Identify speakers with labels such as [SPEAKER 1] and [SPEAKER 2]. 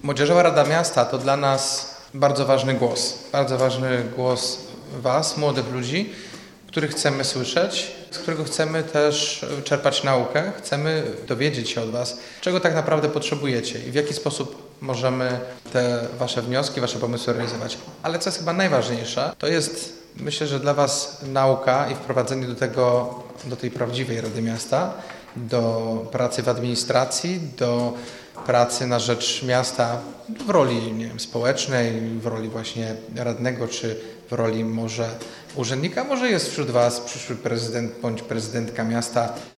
[SPEAKER 1] Młodzieżowa Rada Miasta to dla nas bardzo ważny głos Was, młodych ludzi, których chcemy słyszeć, z którego chcemy też czerpać naukę, chcemy dowiedzieć się od Was, czego tak naprawdę potrzebujecie i w jaki sposób możemy te Wasze wnioski, Wasze pomysły realizować. Ale co jest chyba najważniejsze, to jest, myślę, że dla Was nauka i wprowadzenie do tej prawdziwej Rady Miasta, do pracy w administracji, do pracy na rzecz miasta w roli, nie wiem, społecznej, w roli właśnie radnego, czy w roli może urzędnika. Może jest wśród Was przyszły prezydent bądź prezydentka miasta.